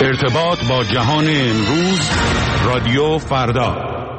ارتباط با جهان امروز، رادیو فردا.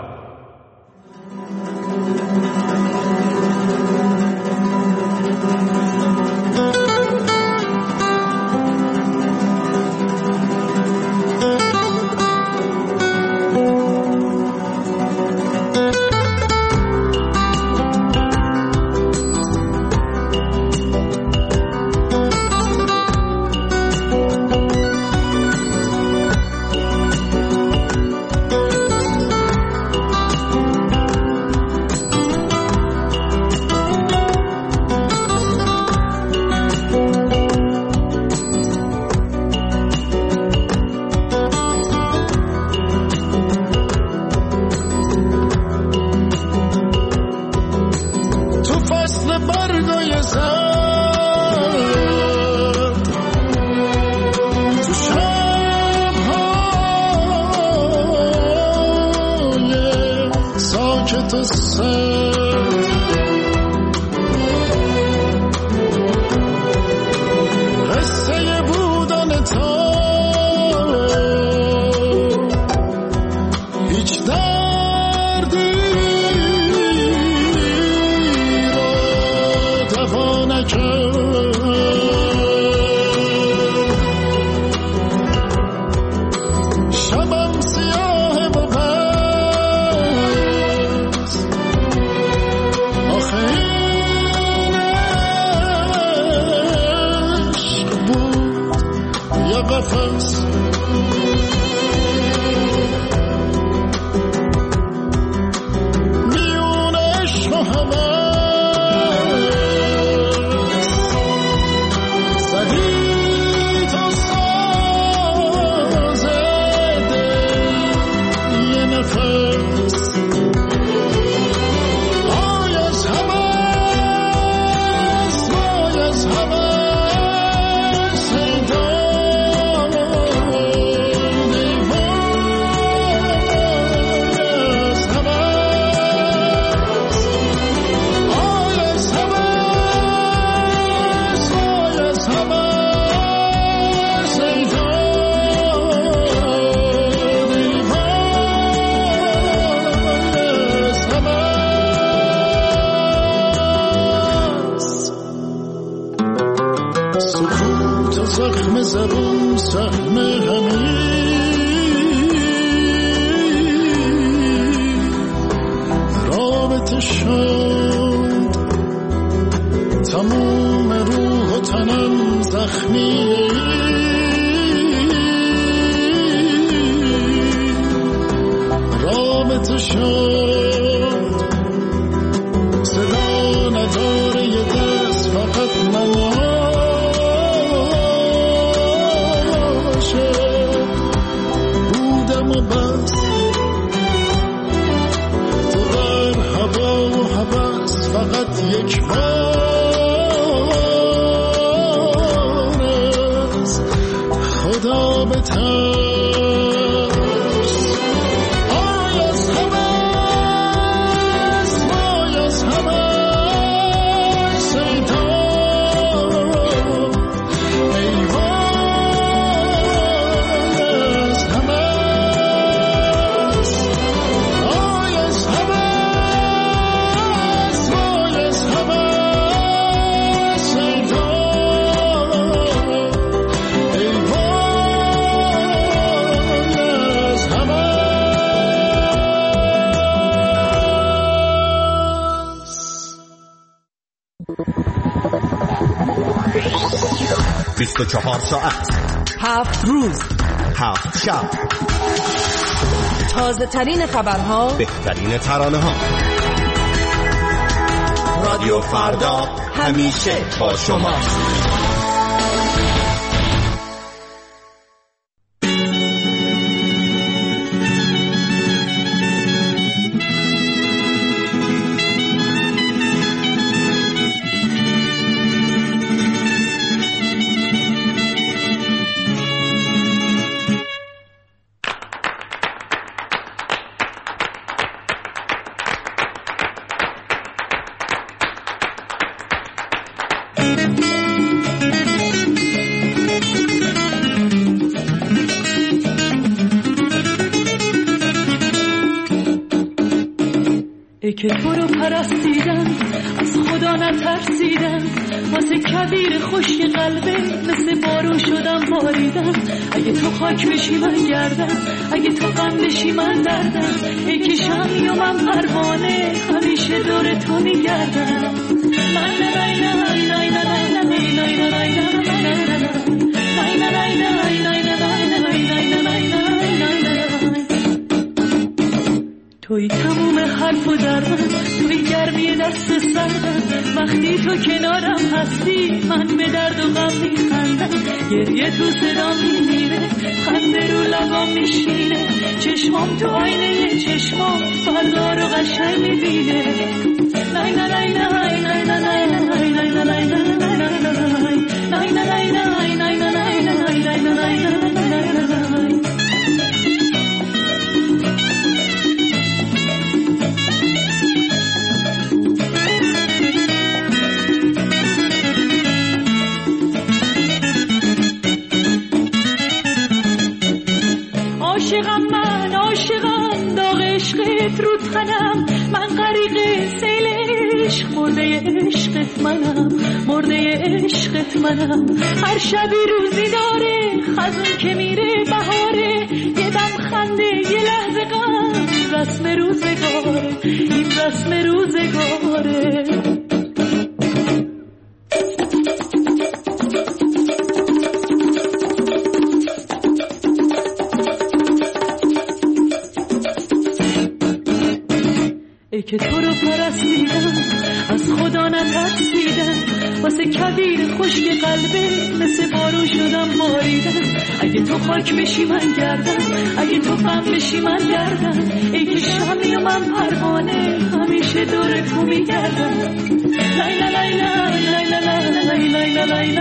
ساعت 7 روز 7 شب، تازه ترین خبرها، بهترین ترانه ها. رادیو فردا همیشه با شما. ای که تو رو پرستیدم از خدا نترسیدم، واسه کبیر خشک قلبه مثل بارون شدم باریدم. اگه تو خاک بشی من گردم، اگه تو غم بشی من دردم. ای که شمی و من پروانه همیشه دور تو میگردم. توی تموم حرف و درم، توی گرمی دست سردم. وقتی تو کنارم هستی من به درد و غم میخندم. گریه تو صدا میمیره، خنده رو لبام میشینه. چشمام تو آینه چشمام فردا رو قشنگ میبینه. لای لای لای لای لای لای لای لای لای عاشقم داغ عشقت رو تنم. من غریق سیل عشق، مرده عشقت منم، مرده عشقت منم. هر شبی روزی داره خزون که میره بهاره. یه دم خنده یه لحظه غم، رسم روزگاره، این رسم روزگاره. ای که تو رو پرستیدم از خدا نترسیدم، واسه کبیر خشک قلبه مثل بارون شدم باریدم. اگه تو خاک بشی من گردم، اگه تو غم بشی من دردم. ای که شمی و من پروانه همیشه دور تو میگردم. لای لای لای لای لای لای لای لای لای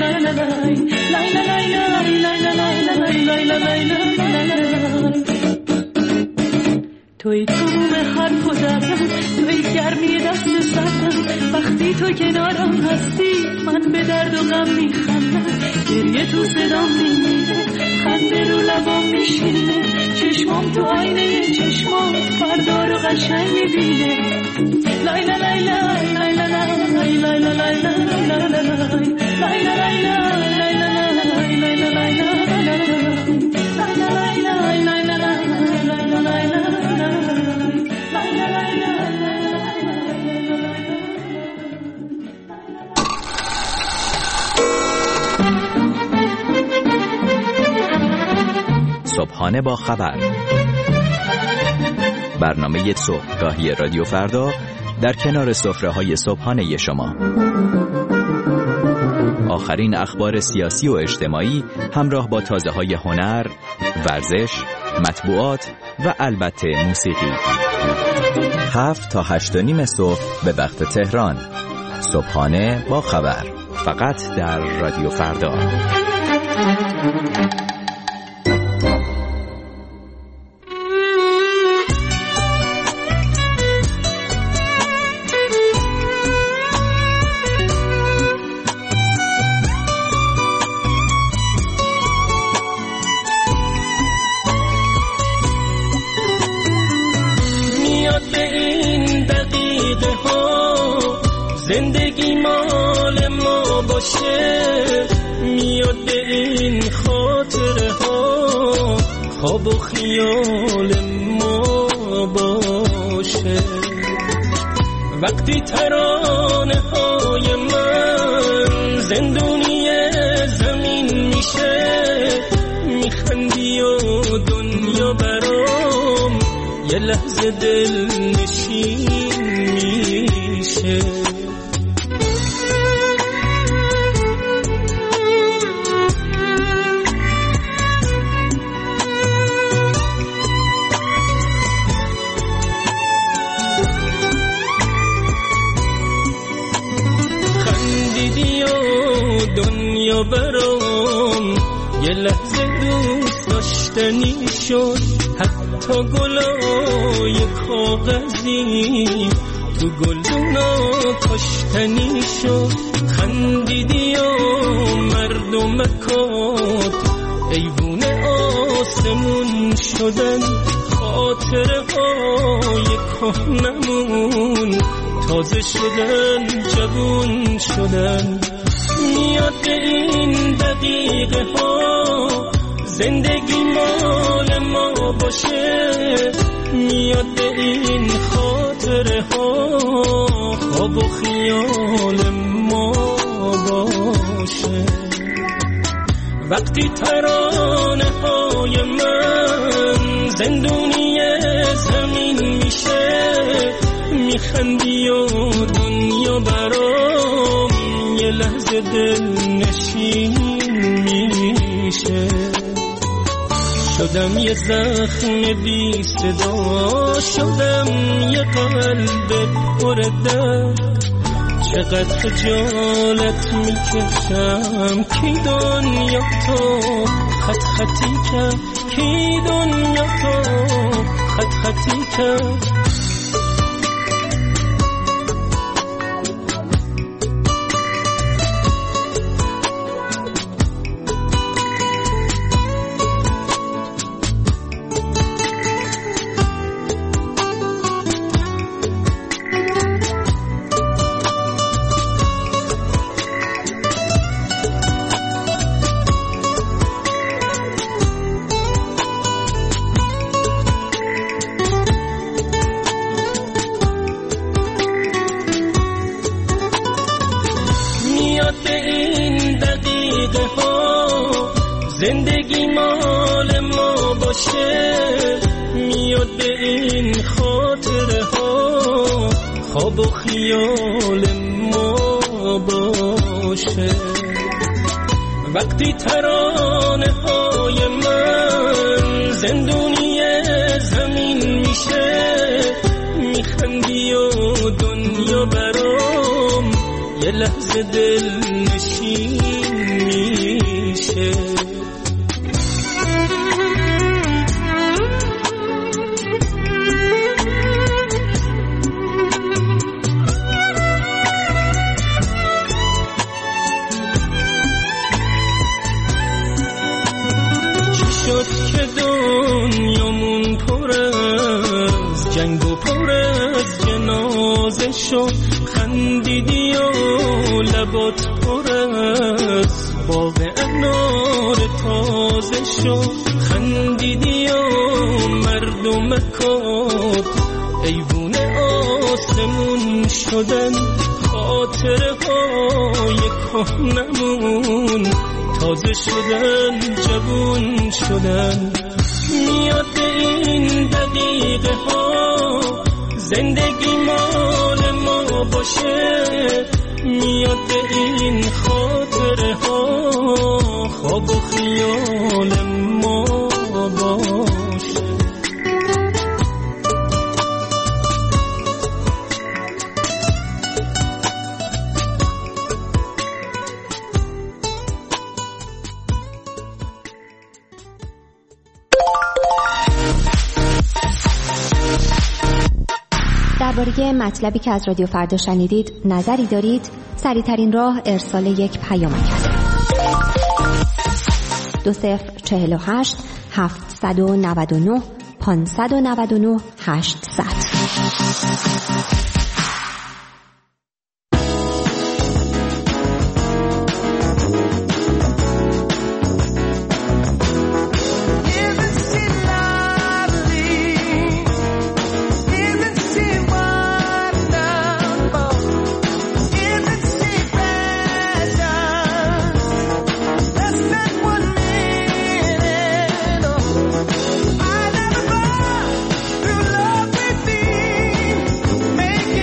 لای لای لای. توی تموم حرف و درم، توی گرمی دست سردم. وقتی تو کنارم هستی من به درد و غم میخندم. گریه تو صدا میمیره، خنده رو لبام میشینه. چشمام تو آینه چشمام فردا رو قشنگ میبینه. لای لای لای لای لای لای لای لای صبحانه با خبر، برنامه صبحگاهی رادیو فردا در کنار سفره‌های صبحانه شما. آخرین اخبار سیاسی و اجتماعی همراه با تازه‌های هنر، ورزش، مطبوعات و البته موسیقی. 7 تا 8:30 صبح به وقت تهران. صبحانه با خبر، فقط در رادیو فردا. زندگی مال ما باشه، میاد به این خاطره ها، خواب و خیال ما باشه. وقتی ترانه های من زندونی زمین میشه، میخندی و دنیا برام یه لحظه دل نشین میشه. دنیا برام یه لحظه دوست داشتنی شد، حتی گلای کاغذی تو گلدونا کاشتنی شد. خندیدی و مردمکات ایوون آسمون شدن، خاطره های کهنمون تازه شدن، جوون شدن. میاد به این دقیقه ها زندگی مال ما باشه، میاد به این خاطره ها خواب و خیال ما باشه. وقتی ترانه های من زندونی زمین میشه، میخندی و دنیا برام یه لحظه دل نشین میشه. شدم یه زخم بی صدا، شدم یه قلب پر درد. چقدر خجالت میکشم کی دنیا تو خط خطی کرد، کی دنیا تو خط خطی کرد. زندگی مال ما باشه، میاد به این خاطره ها خواب و خیال ما باشه. وقتی ترانه های من زندونی زمین میشه، میخندی و دنیا برام یه لحظه دل نشین میشه. که دنیامون پر از جنگ و پر از جنازه شد، خندیدی و لبات پر از باغ انار تازه شد. خندیدی و مردمکات ایوون آسمون شدن. خاطره های کهنمون تازه شدن، جوون شدن. میاد به این دقیقه ها زندگی مال ما باشه، میاد به این خاطره ها خواب و خیال ما باشه. درباره مطلبی که از رادیو فردا شنیدید نظری دارید؟ سریع‌ترین راه ارسال یک پیامک است. 2048 799 599 800. Make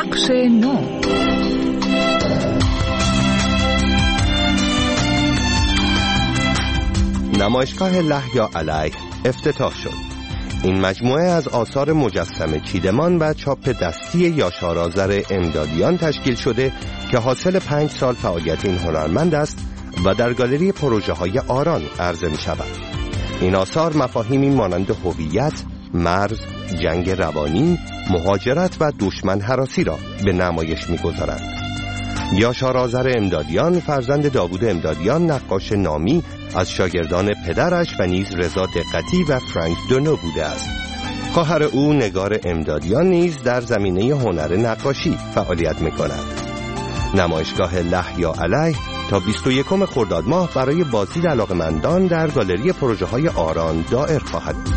بخش 9. نمایشگاه له یا علیه افتتاح شد. این مجموعه از آثار مجسمه چیدمان و چاپ دستی یاشار آذر امدادیان تشکیل شده که حاصل 5 سال فعالیت این هنرمند است و در گالری پروژه های آران عرضه می شود. این آثار مفاهیمی مانند هویت، مرز، جنگ روانی، مهاجرت و دشمن هراسی را به نمایش می گذارند. یاشار آذر امدادیان فرزند داوود امدادیان نقاش نامی از شاگردان پدرش و نیز رضا دقتی و فرانک دونو بوده است. خواهر او نگار امدادیان نیز در زمینه هنر نقاشی فعالیت می‌کند. نمایشگاه له یا علیه تا 21 خرداد ماه برای بازدید علاقه‌مندان در گالری پروژه‌های آران دائر خواهد بود.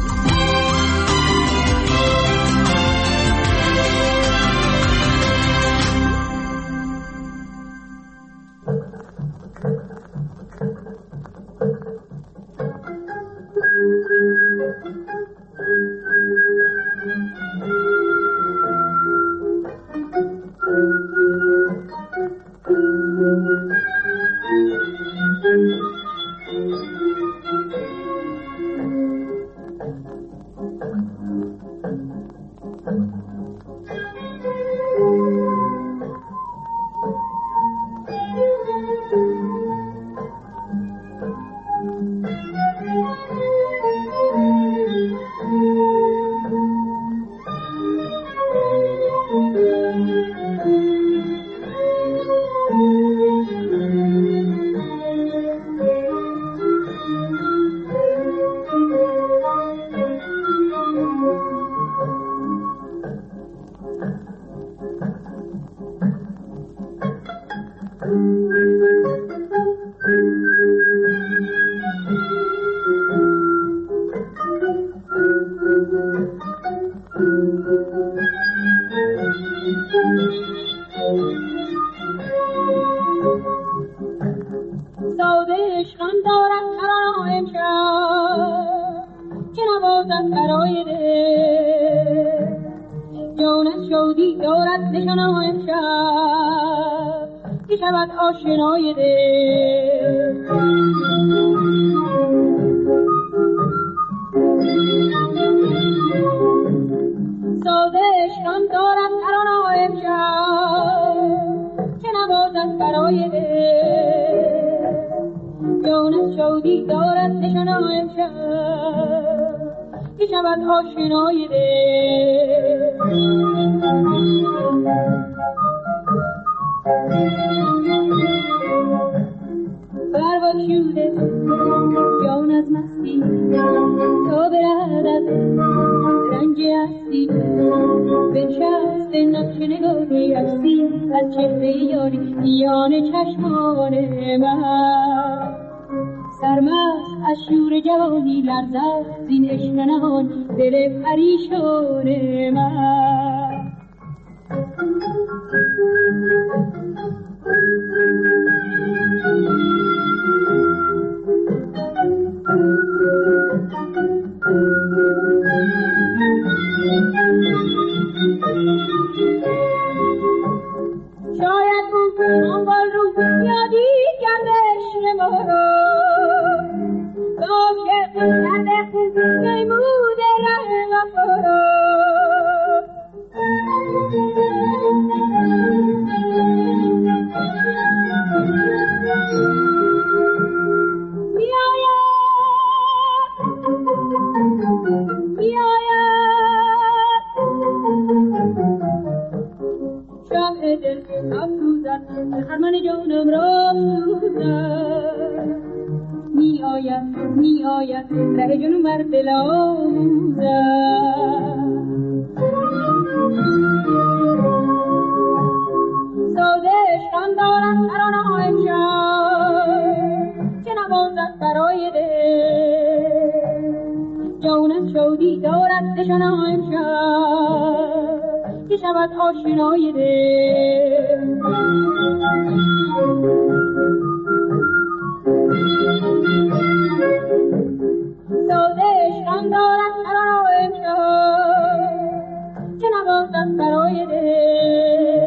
دارد برای ده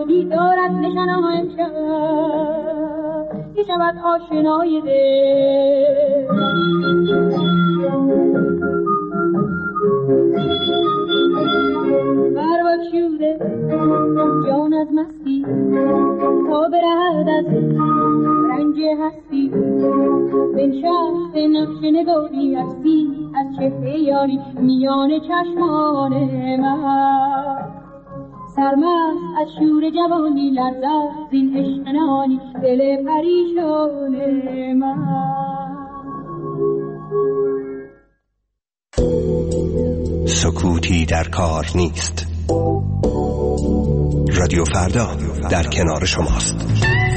بودی دارد نشانم که شود آشنای دل. پرواز شوره جان از مستی تا برهد از رنج هستی، بنشست نقش نگاری هستی از چهره یاری میان چشمان من. سرمست از شور جوانی لرزد زین عشق نهانی دل پریشان من. سکوتی در کار نیست. رادیو فردا در کنار شماست.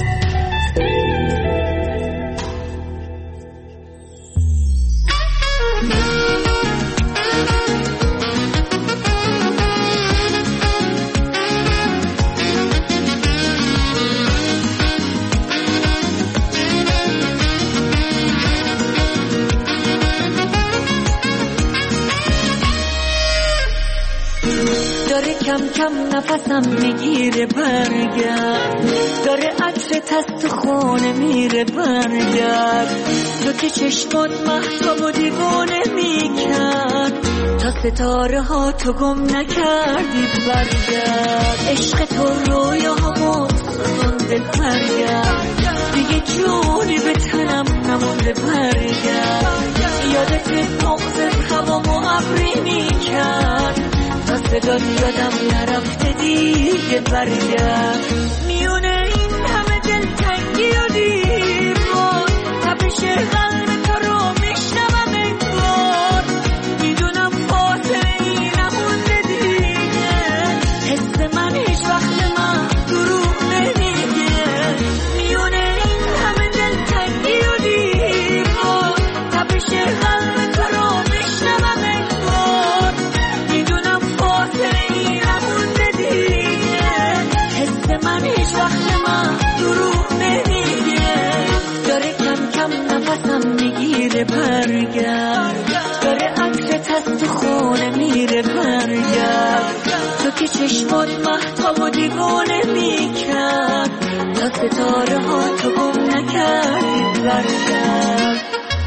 کم کم نفسم میگیره برگرد، داره عطرت از تو خونه میره برگرد. تو که چشمات مهتاب و دیوانه میکرد، تا ستاره ها تو گم نکردی برگرد. عشق تو رویاهامو سوزونده برگرد، دیگه جونی به تنم نمونده برگرد. یادت مغزت هوامو ابری میکرد، تا صدات یادم نرفته دیگه برگرد. میونه این همه دلتنگی و دیوار، تپش قلب تو رو میشنوم انگار. میدونم فاصله ای نمونده دیگه، حس من هیچ وقت من دروغ نمیگه. میونه این همه دلتنگی و دیوار، تپش قلب تو رو میشنوم انگار. میدونم فاصله نمونده دیگه، حس من هیچ وقت من دروغ نمیگه. داره کم کم نفسم میگیره برگرد، داره عطرت از تو خونه میره برگرد. تو که چشمات مهتاب و دیوانه میکرد، تا ستاره ها تو گم نکردی برگرد.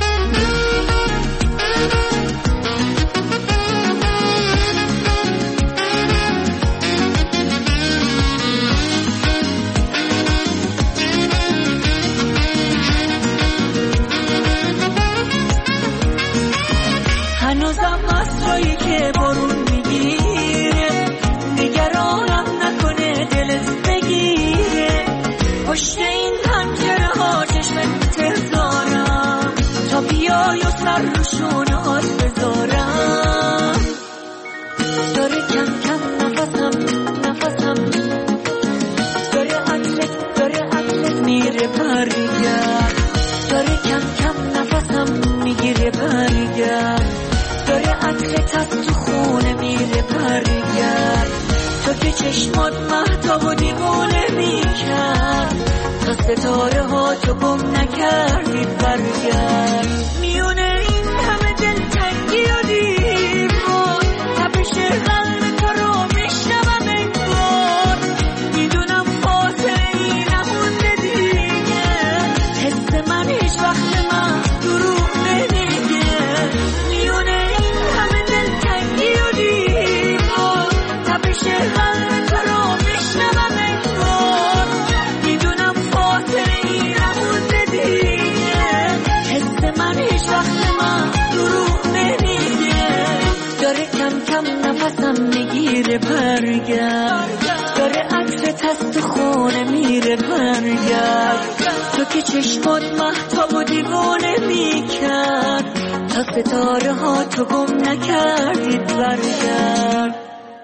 هنوزم از جایی که بارون میگیره، نگرانم نکنه دلت بگیره. پشت این پنجره ها چشمت تزارم، تا بیای و سر رو شونهات بذارم. داره کم کم نفسم داره عطرت میره برگرد. داره کم کم نفسم میگیره برگرد، داره عطرت از تو خونه میره برگرد. تو که چشمات مهتاب و دیوانه میکرد، تا ستاره ها تو گم نکردی برگرد. میونه این همه دلتنگی و دیوار، تپش قلب تو رو میشنوم انگار. میدونم فاصله ای نمونده دیگه، حس من هیچ وقت من دروغ نمیگه. میونه این همه دلتنگی و دیوار، تپش قلب تو رو میشنوم انگار. میدونم فاصله ای نمونده دیگه، حس من هیچ وقت من دروغ نمیگه. داره کم کم نفسم میگیره برگرد، داره عطرت از تو خونه میره برگرد. تو که چشمات مهتاب و دیوانه میکرد، تا ستاره ها تو گم نکردید برگرد.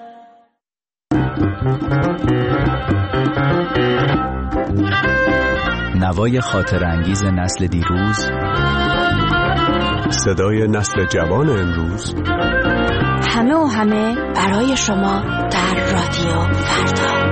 نوای خاطر انگیز نسل دیروز، صدای نسل جوان امروز، همه و همه برای شما در رادیو فردا.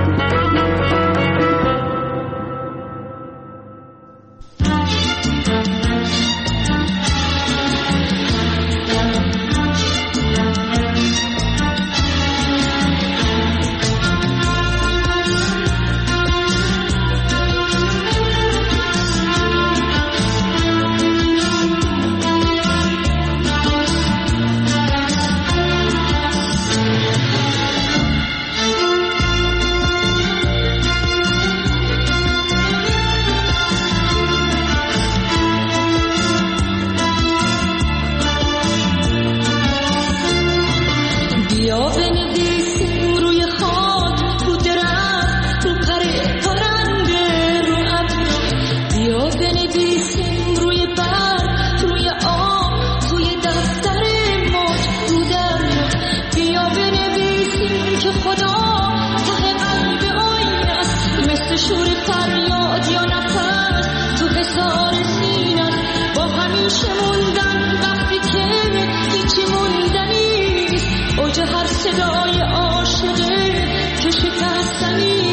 گرچه هر صدای عاشقه که شکستنی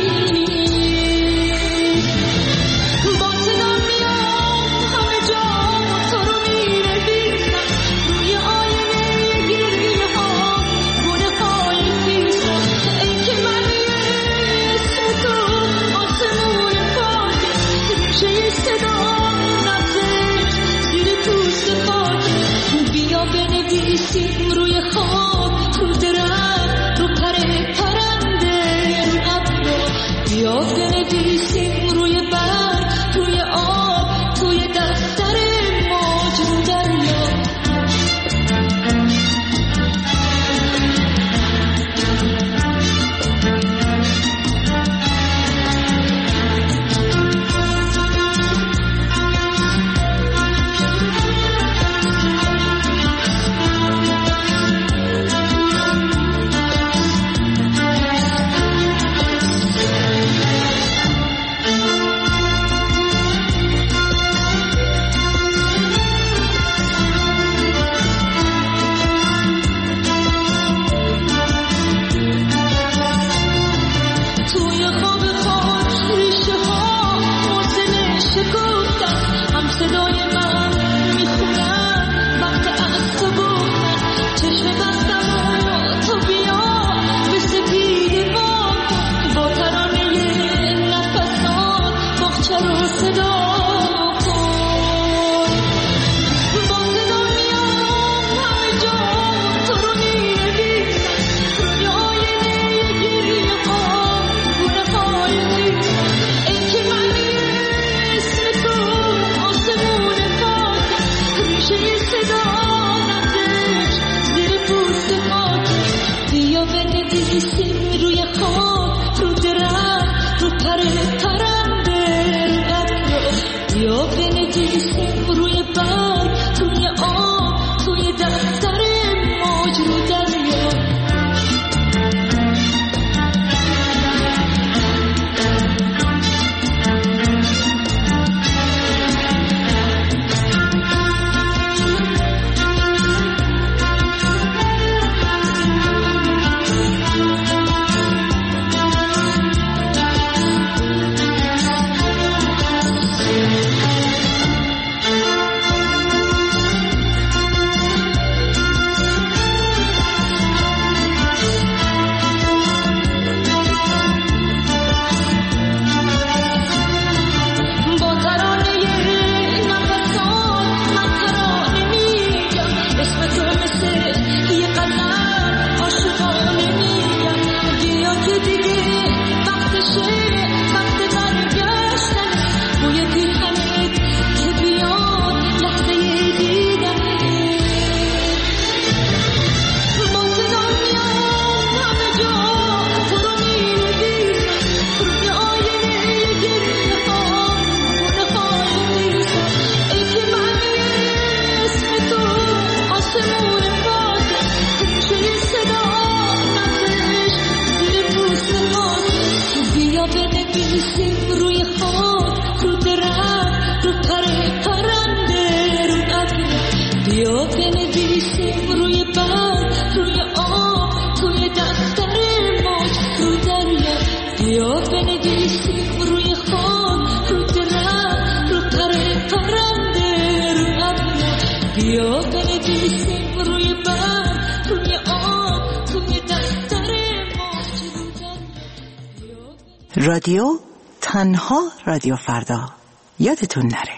با صدا میام همه جا تو رو می‌نویسم روی آینه گریه ها گونه های خیزم ای که من اسم تو آسمون پاک ریشه صدا نزدیک زیر پوست خاک بیا بنویسیم روی خاک رو درخت رو پرنده رو ابر بیا بنویسیم روی برگ روی آب توی دفتر موج رو دریا توی خواب خاک ریشه ها حوصله شکفتن هم صدای من میخونن وقت از تو گفتن چشم بستم و تو بیا به سپید با ترانه نفسات باغچه رو صدا کن با صدا میام همه جا تو رو می‌نویسم روی آینه گریه ها گونه های خیزم ای که من اسم تو آسمون پاک ریشه صدا نزدیک زیر پوست خاک بیا بنویسیم روی خاک رو درخت رو پرنده رو ابر بیا بنویسیم روی برگ روی آب توی دفتر موج رو دریا با ترانه نفسات من ترانه میگم اسم تو مثل یه قلم عاشقانه میگم بیا که دیگه وقتشه وقت برگشتن بوی پیرهنت که بیاد لحظه دیدنه با صدا میام همه جا تو رو می‌نویسم روی آینه گریه ها گونه های خیزم ای که من اسم تو آسمون پاک ریشه صدا نزدیک زیر پوست خاک بیا بنویسیم روی خاک رو درخت رو پرنده رو ابر بیا بنویسیم روی برگ روی آب توی دفتر موج رو دریا بیا بنویسیم روی خاک رو درخت رو پرنده رو ابر بیا بنویسیم روی برگ روی آب توی دفتر موج رو دریا رادیو تنها رادیو فردا یادتون نره.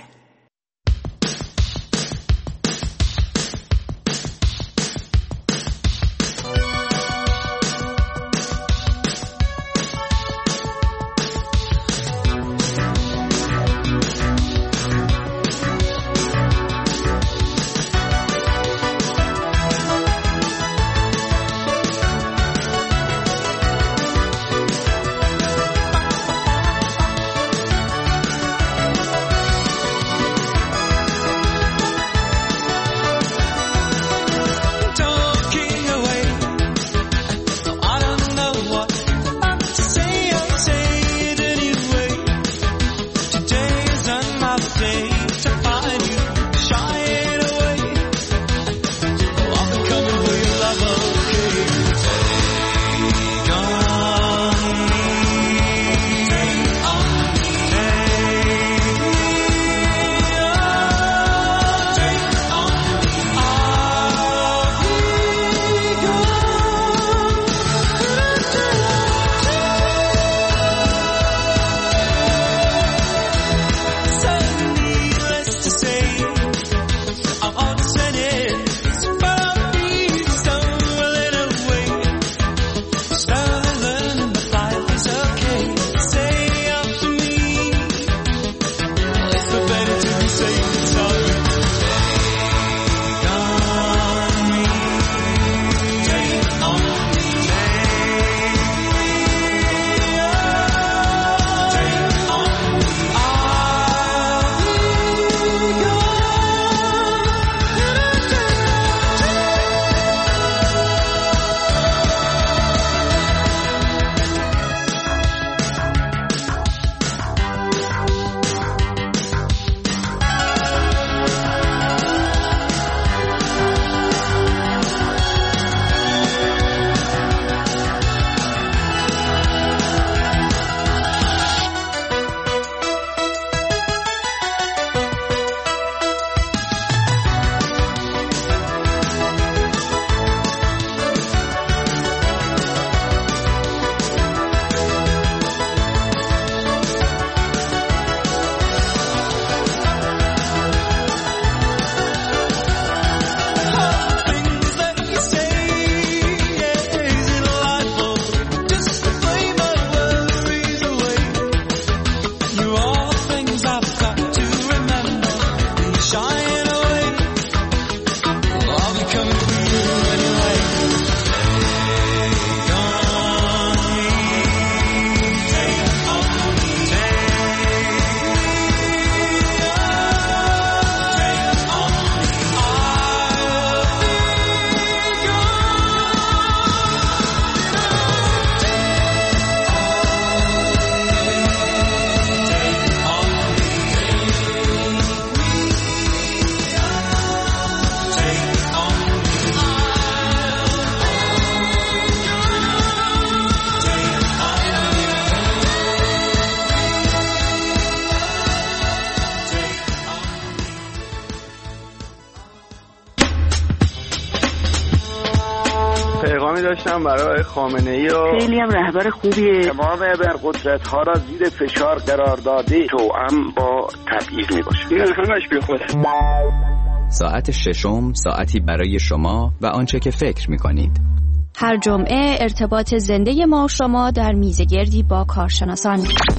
داشتم برای خامنه‌ای و خیلی هم رهبر خوبیه. تمام ابرقدرت‌ها را زیر فشار قرار داده، توأم با تبعیض میباشه. این همش بیخوده. ساعت ششم ساعتی برای شما و آنچه که فکر می‌کنید. هر جمعه ارتباط زنده ما و شما در میزگردی با کارشناسان.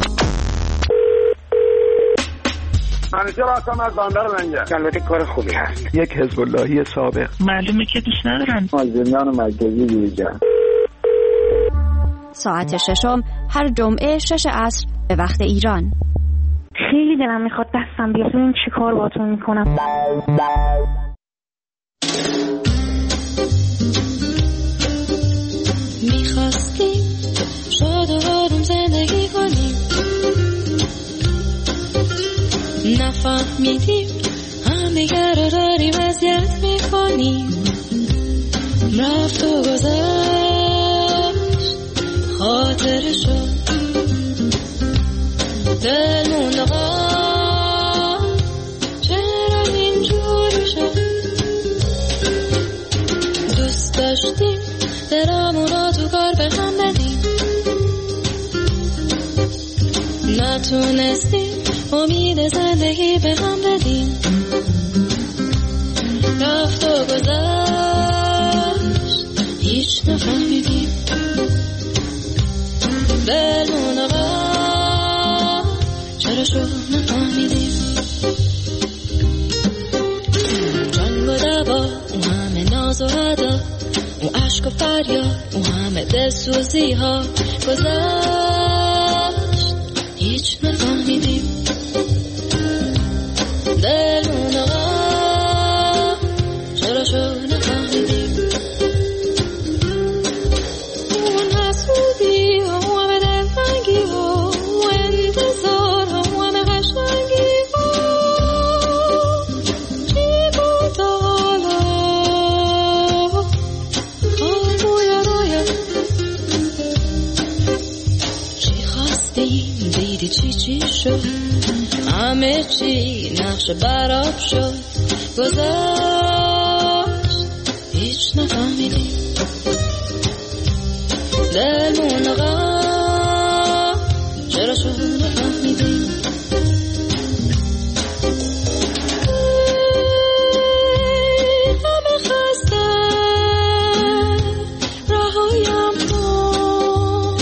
منیجر هستم از بندر منجر. البته کار خوبی هست. یک حزب اللهی سابق. معلومه که دوست ندارن. مازندران مرکزی دیجا. ساعت ششم هر جمعه 6 عصر به وقت ایران. خیلی دلم میخواد دستم بیاد ببینم چی کار باهاتون میکنم. میخواستیم شاد و آروم زندگی کنیم، نفهمیدیم همدیگر رو داریم اذیت میکنیم. رفت و گذشت خاطرشو، دلمون آقا چرا اینجوری شد. دوست داشتیم درامون رو تو کار به هم بدیم، نتونستیم امید زندگی به هم بدیم. رفت و گذشت هیچ نفهمیدیم، دلمون آقا چرا شد نفهمیدیم. جنگ و دعوا، اون همه ناز و ادا، اون عشق و فریاد، اون همه دلسوزی ها گذشت هیچ نفهمیدیم. دلمون آقا چرا شد نفهمیدیم. اون حسودی ها، اون همه دلتنگی ها، اون انتظار ها، اون همه قشنگی ها، چی بود حالا روی رویا. چی خواستیم دیدی چی شد، همه چی نقش براب شد، گذشت هیچ نفهمیدیم. دلمون آقا چرا شد نفهمیدیم. همه خسته رهایم کن،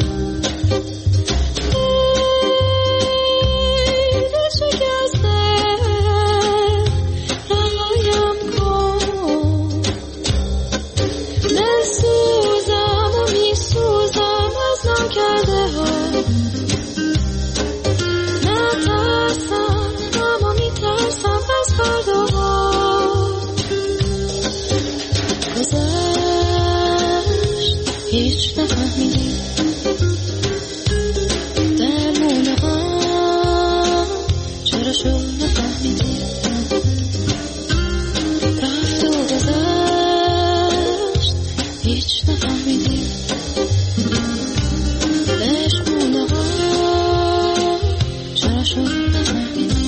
دل شکسته رهایم کن. دل سوزم و میسوزم از ناکرده ها، نترسم اما میترسم از فرداها. گذشت هیچ نفهمیدیم. دلمون آقا چرا شد نفهمیدیم. رفت و گذشت هیچ نفهمیدیم. دلمون آقا چرا شد نفهمیدیم.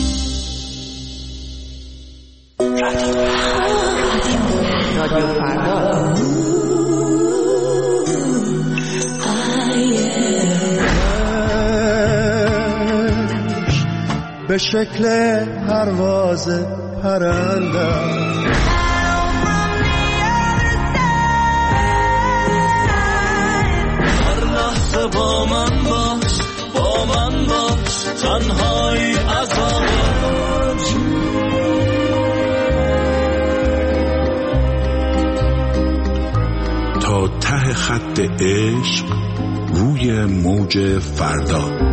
رادیو فردا. به شکل پرواز پرنده هر لحظه با من باش، با من باش، تنهایی عذابه. تا ته خط عشق روی موج فردا.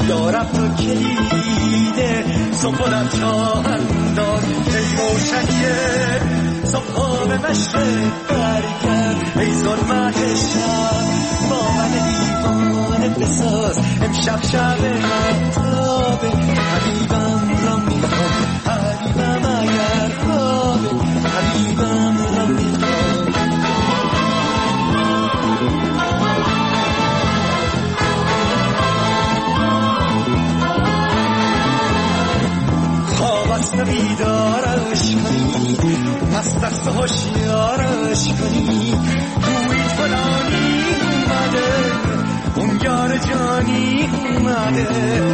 یارب رو کلیده صبحونم چاه انداز ای روشنیه صبح به مشرق برگرد ای ظلمت شب با من دیوانه بساز امشب شب مهتابه حبیبم را میخوام حبیبم اگر خوابه حبیبم را میخوام خواب است بیدارش کنی پس دست هوشیارش کنی گویی فلانی اومده اون یار جانی اومده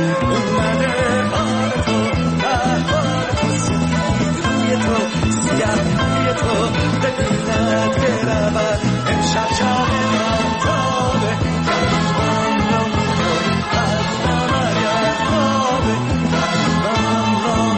حال تو احوال تو سفید روی تو سیاه روی تو ببیند برود امشب شب مهتابه حبیبم را میخوام حبیبم اگر خوابه حبیبم را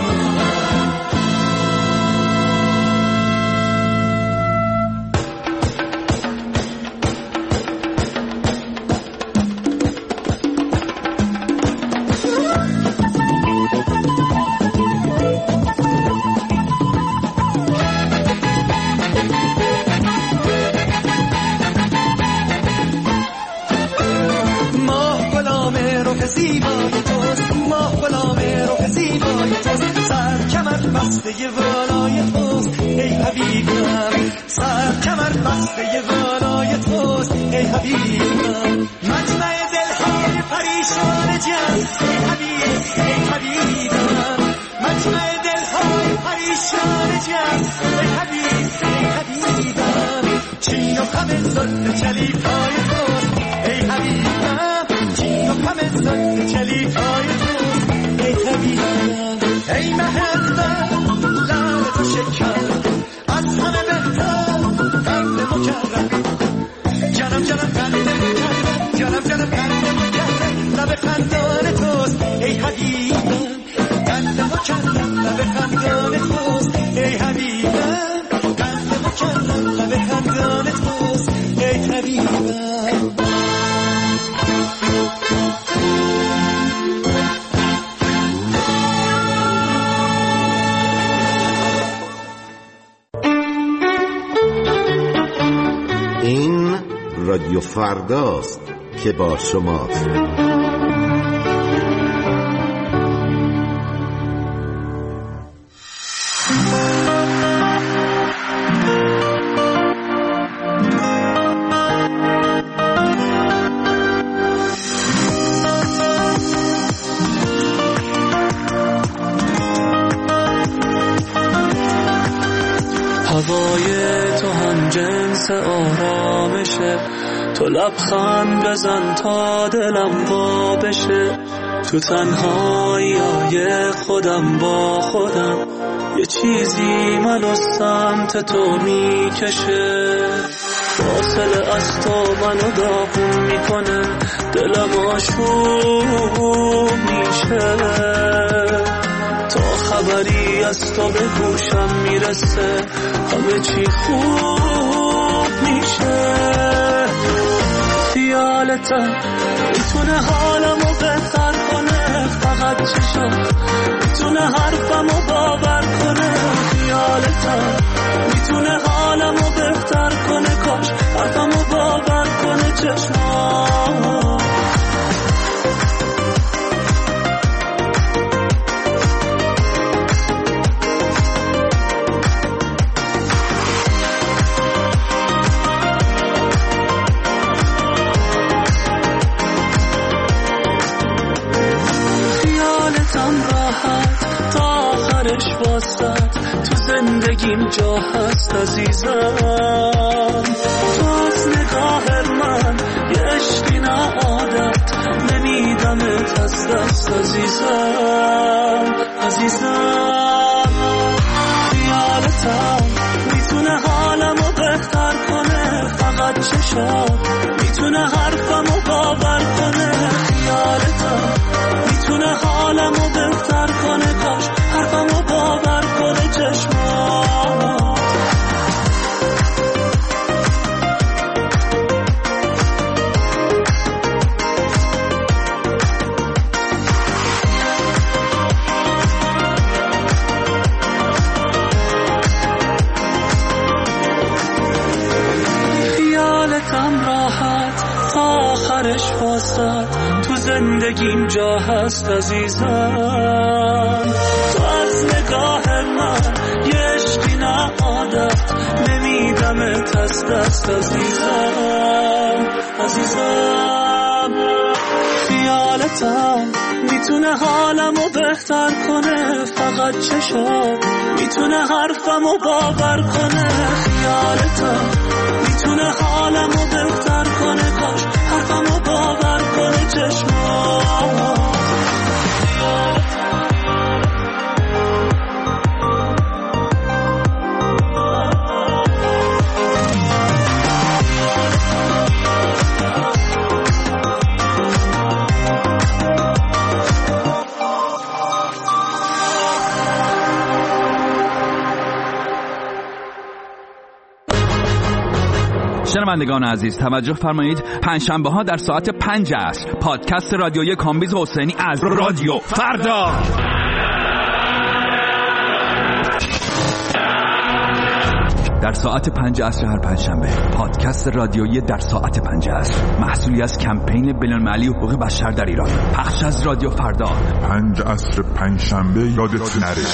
زیبای توست ماه غلام رخ زیبای توست سر کمر بسته والای توست ای حبیبم سر کمر بسته والای توست ای حبیبم مجمع دلهای پریشان جان ای حبیبم مجمع دلهای پریشان جان ای حبیبم چین و خم زلف جلیفای توست ای حبیبم چین و خم زلف جلیفای توست ای حبیبم ای مهربان لعل تو شکر از همه بهتر قند مکرم جانم جانم قند مکرم جانم جانم قند مکرم لب خندان توست ای حبیبم قند مکرم لب خندان توست ای حبیبم قند مکرم لب خندان توست ای حبیبم این رادیو فرداست که با شماست. هوای تو هم جنس آرامشه تو لبخند بزن تا دلم وا بشه تو تنهایی خودم با خودم یه چیزی منو سمت تو میکشه فاصله از تو منو داغون میکنه دلم آشوب میشه تا خبری از تو به گوشم میرسه همه چی خوب میشه خیالتم میتونه حالمو بهتر کنه فقط چشم میتونه حرفمو باور کنه خیالتم میتونه حالمو بهتر کنه کاش حرفمو باور کنه چشمام تو زندگیم جا هست عزیزم تو از نگاه من یه عشقی نه عادت نمیدمت از دست عزیزم خیالتم میتونه حالمو بهتر کنه فقط چشم میتونه حرفمو باور کنه خیالتم میتونه حالمو بهتر کنه کاش حرفمو باور کنه چشمات عشق واسد تو زندگیم جا هست عزیزم. تو از نگاه من یه عشقی نه عادت نمیدمت از دست عزیزم. خیالتم میتونه حالمو بهتر کنه، فقط چشات میتونه حرفمو باور کنه. خیالتم میتونه حالمو بهتر کنه، کاش حرفمو باور کنه چشمات. شنوندگان عزیز توجه فرمایید، پنجشنبه ها در ساعت 5 عصر پادکست رادیویی کامبیز حسینی از رادیو فردا. در ساعت 5 عصر هر پنجشنبه پادکست رادیویی در ساعت 5 عصر، محصولی از کمپین بین‌المللی حقوق بشر در ایران، پخش از رادیو فردا. 5 عصر پنجشنبه یادتون نره.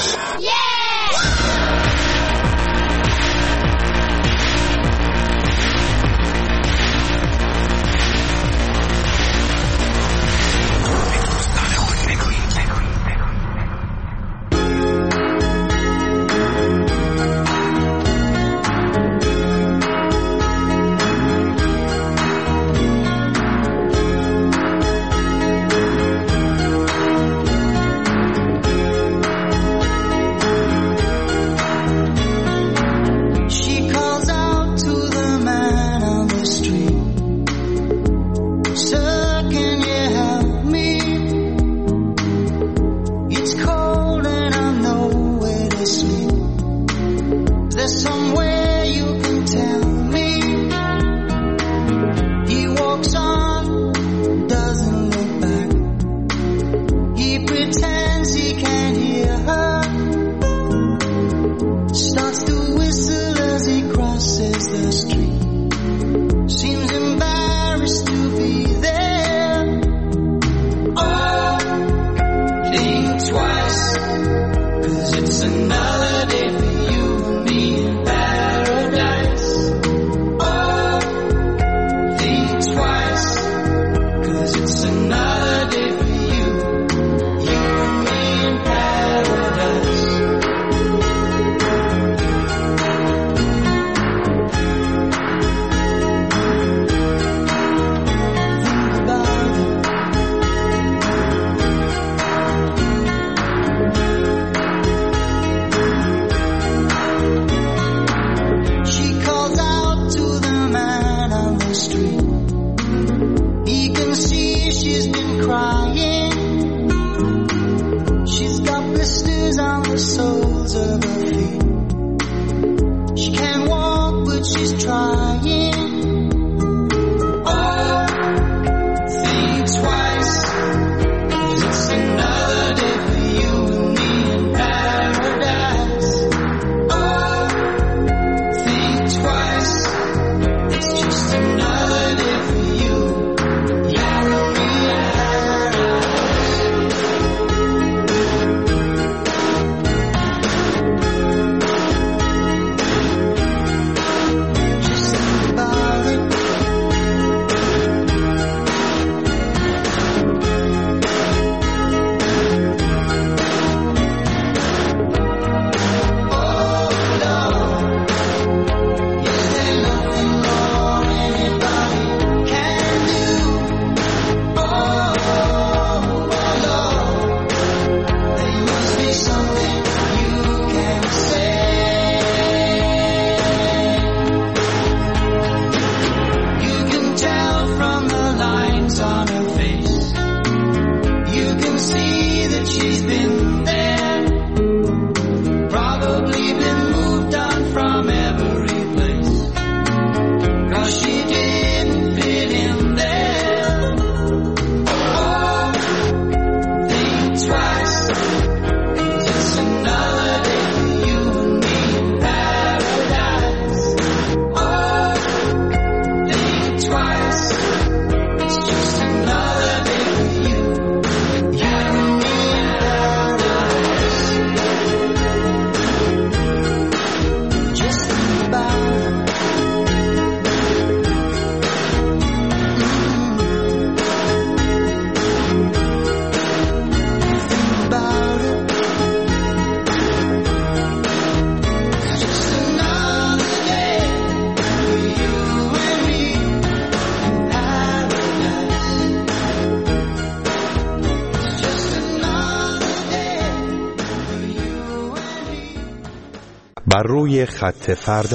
بر روی خط فردا.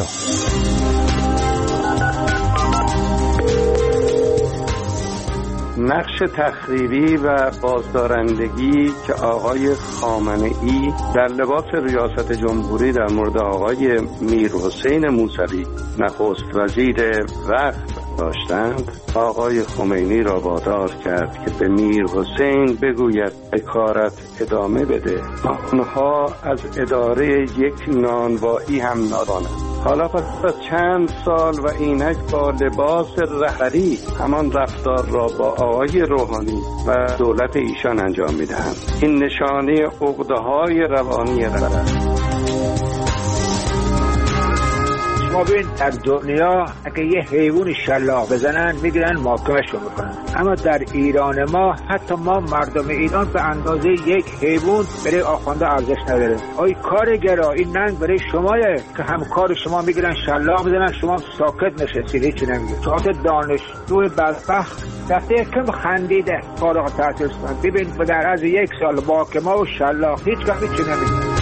نقش تخریبی و بازدارندگی که آقای خامنه‌ای در لباس ریاست جمهوری در مورد آقای میرحسین موسوی نخست وزیر وقت داشتند، آقای خمینی را وادار کرد که به میرحسین بگوید حکارت ادامه بده. آنها از اداره یک نانوایی هم نادانند. حالا پس از چند سال و اینک با لباس رهبری همان رفتار را با آقای روحانی و دولت ایشان انجام میدهند. این نشانه عقده‌های روانی رهبر است. ما ببین در دنیا اگه یه حیوان شلاق بزنن میگیرن محاکمه‌شون میکنن، اما در ایران ما حتی ما مردم ایران به اندازه یک حیوان برای آخونده ارزش نداره. آی کارگرا، این ننگ برای شمایه که همکار شما میگیرن شلاق بزنن، شما ساکت نشستید هیچی نمیگید. چهات دانشجو بدبخت دفعه کم خندیده فارغ التحصیل شدن، ببین در از یک سال محاکمه و شلاق هیچی نمیگید.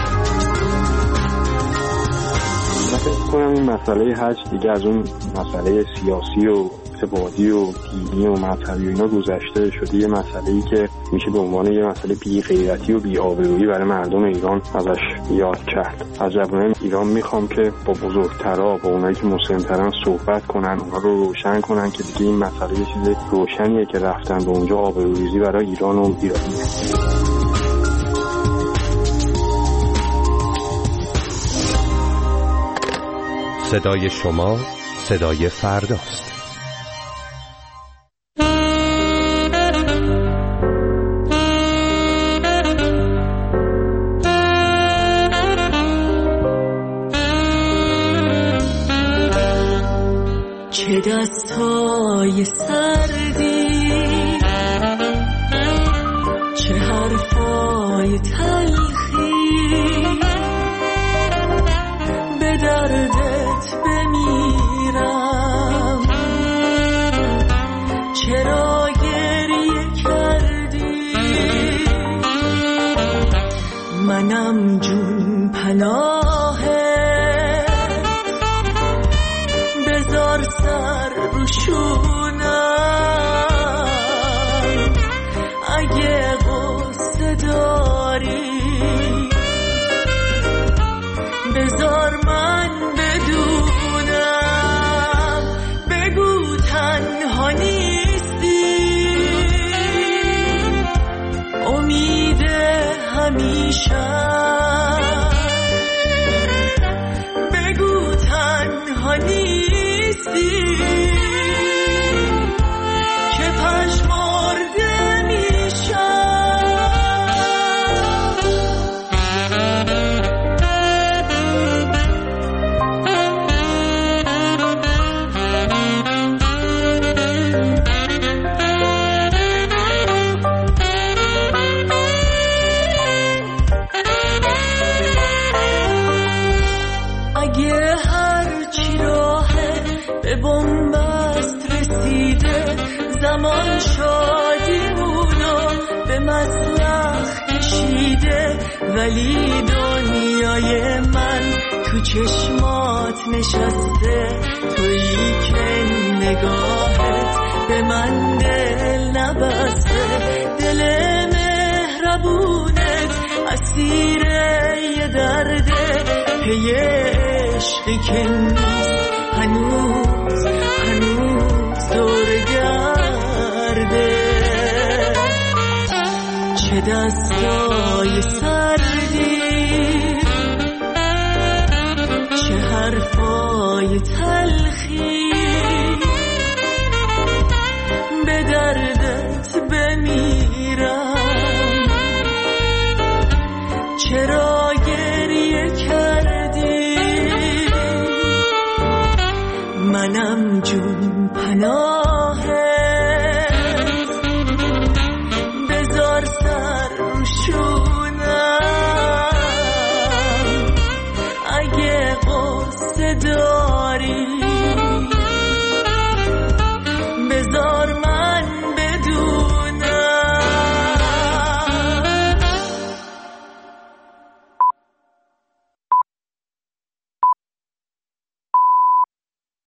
فکر کنم این مسئله حج دیگه از اون مسئله سیاسی و اعتقادی و دینی و مذهبی و اینا گذشته شده، یه مسئله‌ای که میشه به عنوان یه مسئله بی غیرتی و بی آبرویی برای مردم ایران ازش یاد کرد. از جوانان ایران میخوام که با بزرگترا، با اونایی که مسن‌ترن صحبت کنن، اونها رو روشن کنن که دیگه این مسئله یه چیز روشنیه که رفتن به اونجا آبروریزی برای ایران و ایرانی. صدای شما صدای فرداست. چه دستای سردی، چه حرفای تلخی، به دردت بمیرم. چرا گریه کردی؟ منم جون پناهت، بذار سر رو شونم. اگه غصه داری بذار من بدونم. بگو تنها نیستی، امید همیشه. بگو تنها نیستی که پژمرده میشم. اگه هرچی راهه به بنبست رسیده، زمان شادیمونو به مسلخ کشیده، ولی دنیای من تو چشمات نشسته. تویی که نگاهت به من دل نبسته، دل مهربونت اسیر یه درده. پی عشقی که نیست هنوز دور گرده. چه دستای سردی، چه حرفای تلخی، به دردت بمیرم. چرا گریه کردی؟ منم جون پناه